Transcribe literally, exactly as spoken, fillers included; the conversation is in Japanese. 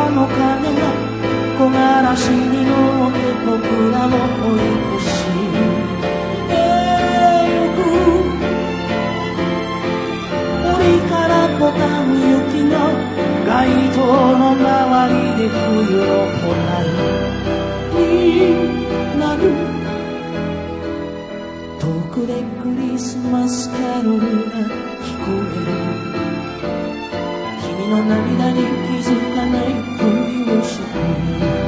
の鐘が木枯らしに乗って僕らを追い越してゆく。森からボタン雪が街灯の周りで冬のほなになる。遠くでクリスマスキャロルが聞こえる。君の涙に気づかないふりをして